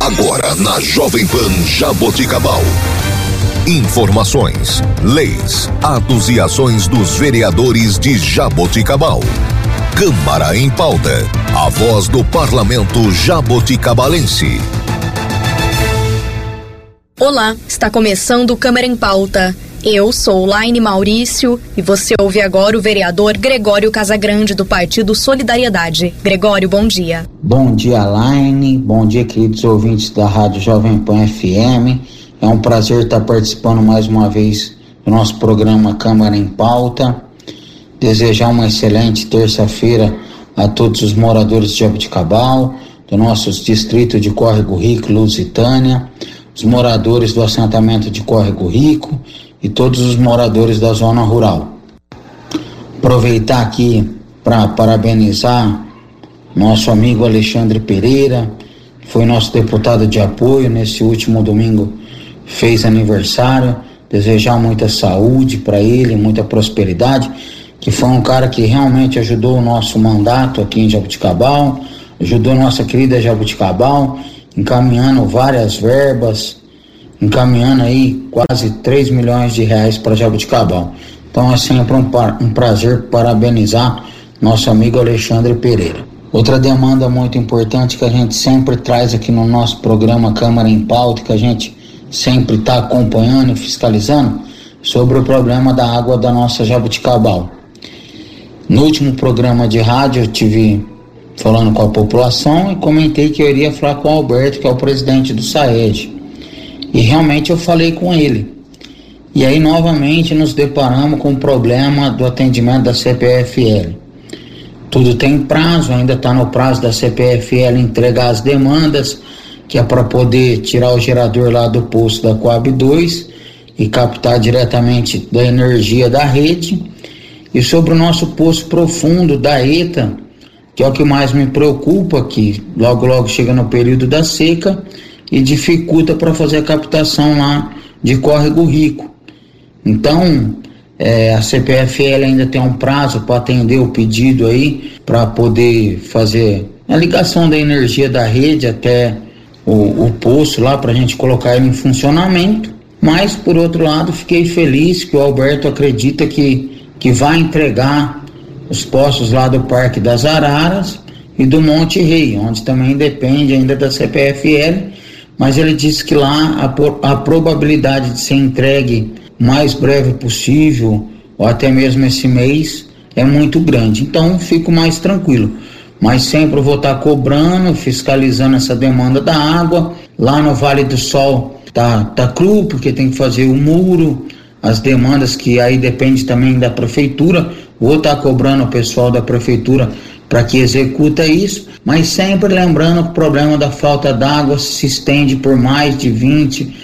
Agora na Jovem Pan Jaboticabal. Informações, leis, atos e ações dos vereadores de Jaboticabal. Câmara em Pauta. A voz do parlamento jaboticabalense. Olá, está começando o Câmara em Pauta. Eu sou Laine Maurício e você ouve agora o vereador Gregório Casagrande, do Partido Solidariedade. Gregório, bom dia. Bom dia, Laine. Bom dia, queridos ouvintes da Rádio Jovem Pan FM. É um prazer estar participando mais uma vez do nosso programa Câmara em Pauta. Desejar uma excelente terça-feira a todos os moradores de Jaboticabal, do nosso distrito de Córrego Rico, Lusitânia, os moradores do assentamento de Córrego Rico e todos os moradores da zona rural. Aproveitar aqui para parabenizar nosso amigo Alexandre Pereira, que foi nosso deputado de apoio nesse último domingo, fez aniversário. Desejar muita saúde para ele, muita prosperidade, que foi um cara que realmente ajudou o nosso mandato aqui em Jaboticabal, ajudou nossa querida Jaboticabal, encaminhando várias verbas, encaminhando aí quase 3 milhões de reais para Jaboticabal. Então é sempre um prazer parabenizar nosso amigo Alexandre Pereira. Outra demanda muito importante que a gente sempre traz aqui no nosso programa Câmara em Pauta, que a gente sempre está acompanhando e fiscalizando, sobre o problema da água da nossa Jaboticabal. No último programa de rádio eu tive falando com a população e comentei que eu iria falar com o Alberto, que é o presidente do SAEG. E realmente eu falei com ele. E aí novamente nos deparamos com o problema do atendimento da CPFL. Tudo tem prazo, ainda está no prazo da CPFL entregar as demandas, que é para poder tirar o gerador lá do poço da Coab 2 e captar diretamente da energia da rede. E sobre o nosso poço profundo da ETA, que é o que mais me preocupa, que logo chega no período da seca e dificulta para fazer a captação lá de Córrego Rico. Então, a CPFL ainda tem um prazo para atender o pedido aí, para poder fazer a ligação da energia da rede até o poço lá, para a gente colocar ele em funcionamento. Mas, por outro lado, fiquei feliz que o Alberto acredita que vai entregar os postos lá do Parque das Araras e do Monte Rei, onde também depende ainda da CPFL, mas ele disse que lá a probabilidade de ser entregue o mais breve possível, ou até mesmo esse mês, é muito grande. Então fico mais tranquilo, mas sempre vou estar cobrando, fiscalizando essa demanda da água. Lá no Vale do Sol tá cru, porque tem que fazer o muro, as demandas que aí depende também da prefeitura. Vou estar cobrando o pessoal da prefeitura para que executa isso, mas sempre lembrando que o problema da falta d'água se estende por mais de 20,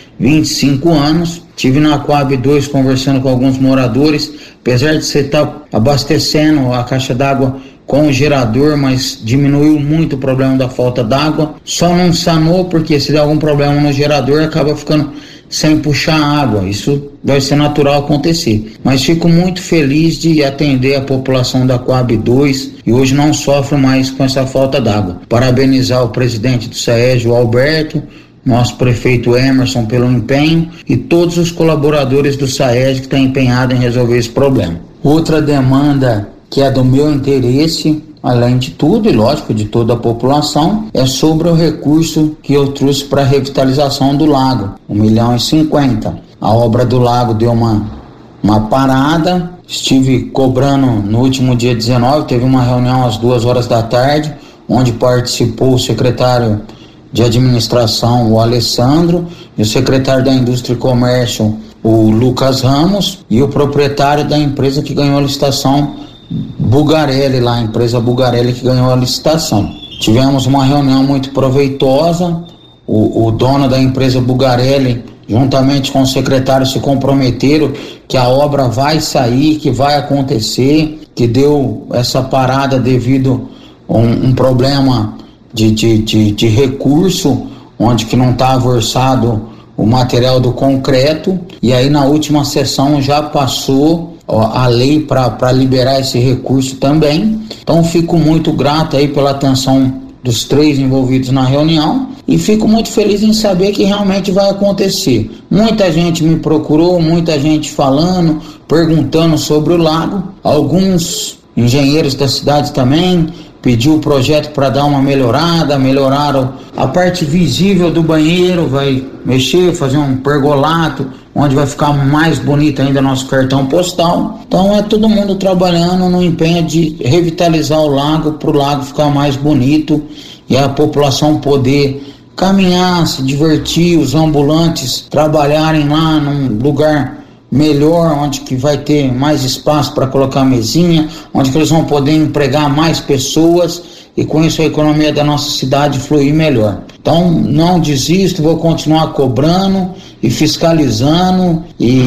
25 anos. Tive na Coab 2 conversando com alguns moradores, apesar de você estar abastecendo a caixa d'água com o gerador, mas diminuiu muito o problema da falta d'água. Só não sanou porque se der algum problema no gerador acaba ficando sem puxar água. Isso vai ser natural acontecer. Mas fico muito feliz de atender a população da Coab 2 e hoje não sofro mais com essa falta d'água. Parabenizar o presidente do SAEG, o Alberto, nosso prefeito Emerson pelo empenho e todos os colaboradores do SAEG que estão empenhados em resolver esse problema. Outra demanda que é do meu interesse, além de tudo e lógico de toda a população, é sobre o recurso que eu trouxe para a revitalização do lago, 1,50 milhão. A obra do lago deu uma parada, estive cobrando no último dia 19, teve uma reunião às 2 da tarde, onde participou o secretário de administração, o Alessandro, e o secretário da Indústria e Comércio, o Lucas Ramos, e o proprietário da empresa que ganhou a licitação, Bugarelli, lá, a empresa Bugarelli que ganhou a licitação. Tivemos uma reunião muito proveitosa. O dono da empresa Bugarelli, juntamente com o secretário, se comprometeram que a obra vai sair, que vai acontecer, que deu essa parada devido a um problema de recurso, onde que não estava orçado o material do concreto, e aí na última sessão já passou a lei para liberar esse recurso também. Então fico muito grato aí pela atenção dos 3 envolvidos na reunião e fico muito feliz em saber que realmente vai acontecer. Muita gente me procurou, muita gente falando, perguntando sobre o lago, alguns engenheiros da cidade também pediu o projeto para dar uma melhorada, melhoraram a parte visível do banheiro, vai mexer, fazer um pergolato, onde vai ficar mais bonito ainda nosso cartão postal. Então é todo mundo trabalhando no empenho de revitalizar o lago, para o lago ficar mais bonito e a população poder caminhar, se divertir, os ambulantes trabalharem lá num lugar melhor, onde que vai ter mais espaço para colocar mesinha, onde que eles vão poder empregar mais pessoas e com isso a economia da nossa cidade fluir melhor. Então não desisto, vou continuar cobrando e fiscalizando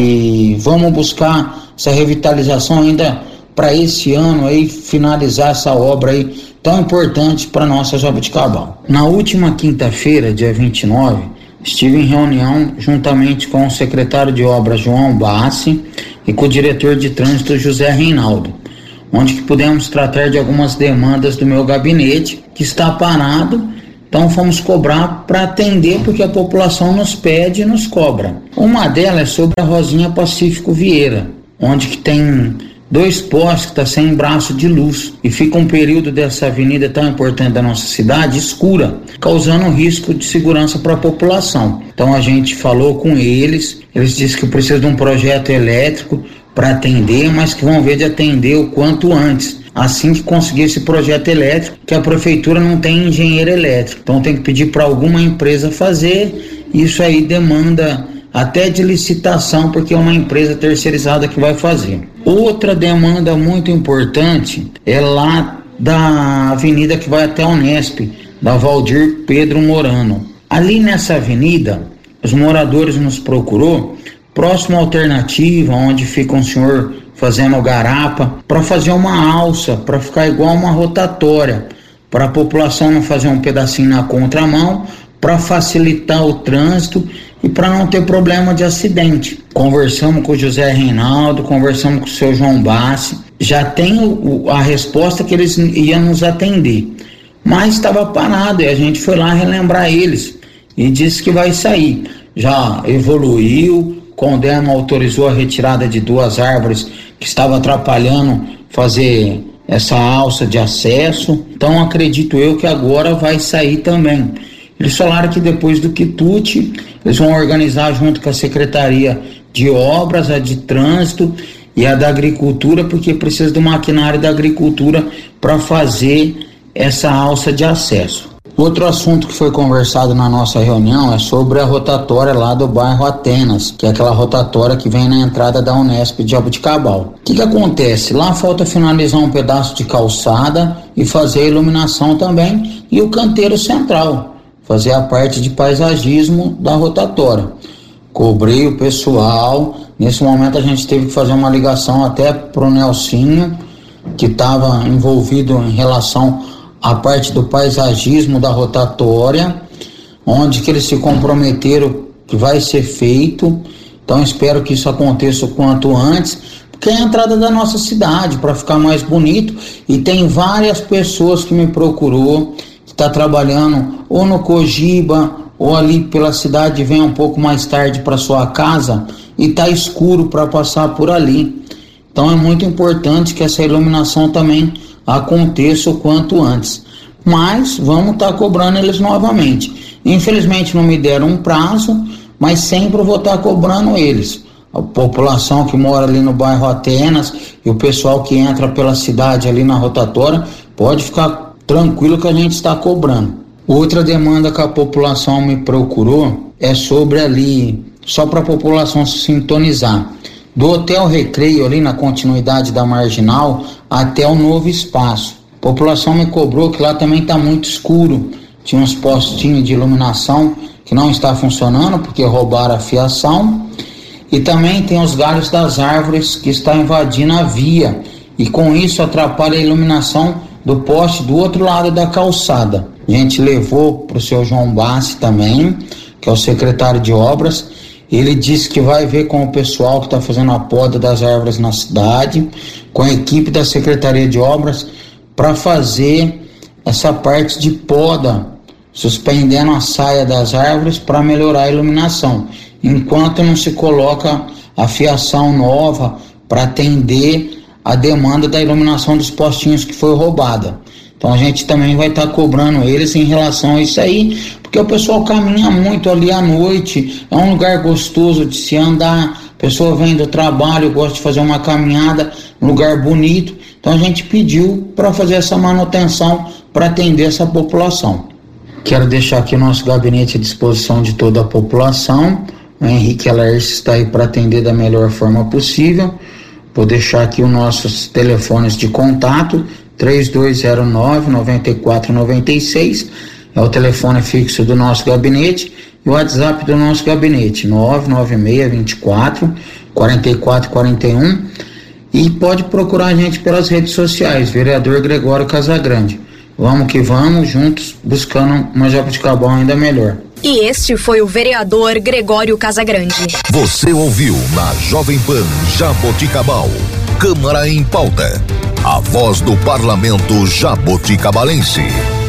e vamos buscar essa revitalização ainda para esse ano aí, finalizar essa obra aí tão importante para nossa Jaboticabal. Na última quinta-feira, dia 29, estive em reunião juntamente com o secretário de obras João Bassi e com o diretor de trânsito José Reinaldo, onde que pudemos tratar de algumas demandas do meu gabinete que está parado. Então fomos cobrar para atender porque a população nos pede e nos cobra. Uma delas é sobre a Rosinha Pacífico Vieira, onde que tem 2 postes que está sem braço de luz e fica um período dessa avenida tão importante da nossa cidade escura, causando um risco de segurança para a população. Então a gente falou com eles disseram que precisa de um projeto elétrico para atender, mas que vão ver de atender o quanto antes, assim que conseguir esse projeto elétrico, que a prefeitura não tem engenheiro elétrico, então tem que pedir para alguma empresa fazer. Isso aí demanda até de licitação, porque é uma empresa terceirizada que vai fazer. Outra demanda muito importante é lá da avenida que vai até a Unesp, da Valdir Pedro Morano. Ali nessa avenida, os moradores nos procurou, próximo à alternativa, onde fica um senhor fazendo garapa, para fazer uma alça, para ficar igual uma rotatória, para a população não fazer um pedacinho na contramão, para facilitar o trânsito e para não ter problema de acidente. Conversamos com o José Reinaldo, conversamos com o seu João Bassi, já tem a resposta que eles iam nos atender, mas estava parado e a gente foi lá relembrar eles e disse que vai sair. Já evoluiu, Condema autorizou a retirada de 2 árvores que estavam atrapalhando fazer essa alça de acesso, então acredito eu que agora vai sair também. Eles falaram que depois do quitute, eles vão organizar junto com a Secretaria de Obras, a de Trânsito e a da Agricultura, porque precisa do maquinário da Agricultura para fazer essa alça de acesso. Outro assunto que foi conversado na nossa reunião é sobre a rotatória lá do bairro Atenas, que é aquela rotatória que vem na entrada da Unesp de Jaboticabal. O que acontece? Lá falta finalizar um pedaço de calçada e fazer a iluminação também e o canteiro central, fazer a parte de paisagismo da rotatória. Cobrei o pessoal, nesse momento a gente teve que fazer uma ligação até pro Nelsinho, que estava envolvido em relação à parte do paisagismo da rotatória, onde que eles se comprometeram que vai ser feito. Então espero que isso aconteça o quanto antes, porque é a entrada da nossa cidade, para ficar mais bonito, e tem várias pessoas que me procurou, está trabalhando ou no Cogiba ou ali pela cidade, vem um pouco mais tarde para sua casa e está escuro para passar por ali. Então é muito importante que essa iluminação também aconteça o quanto antes, mas vamos estar cobrando eles novamente. Infelizmente não me deram um prazo, mas sempre vou estar cobrando eles. A população que mora ali no bairro Atenas e o pessoal que entra pela cidade ali na rotatória pode ficar tranquilo que a gente está cobrando. Outra demanda que a população me procurou é sobre ali, só para a população se sintonizar, do Hotel Recreio ali na continuidade da Marginal até o novo espaço. A população me cobrou que lá também está muito escuro, tinha uns postinhos de iluminação que não está funcionando porque roubaram a fiação, e também tem os galhos das árvores que está invadindo a via e com isso atrapalha a iluminação do poste do outro lado da calçada. A gente levou para o seu João Bassi também, que é o secretário de obras. Ele disse que vai ver com o pessoal que está fazendo a poda das árvores na cidade, com a equipe da Secretaria de Obras, para fazer essa parte de poda suspendendo a saia das árvores para melhorar a iluminação, enquanto não se coloca a fiação nova para atender a demanda da iluminação dos postinhos que foi roubada. Então a gente também vai estar cobrando eles em relação a isso aí, porque o pessoal caminha muito ali à noite, é um lugar gostoso de se andar, a pessoa vem do trabalho, gosta de fazer uma caminhada, um lugar bonito, então a gente pediu para fazer essa manutenção para atender essa população. Quero deixar aqui o nosso gabinete à disposição de toda a população. O Henrique Alerce está aí para atender da melhor forma possível. Vou deixar aqui os nossos telefones de contato, 3209-9496, é o telefone fixo do nosso gabinete, e o WhatsApp do nosso gabinete, 99624-4441, e pode procurar a gente pelas redes sociais, vereador Gregório Casagrande. Vamos que vamos, juntos, buscando uma Jaboticabal ainda melhor. E este foi o vereador Gregório Casagrande. Você ouviu na Jovem Pan Jaboticabal, Câmara em Pauta, a voz do Parlamento Jaboticabalense.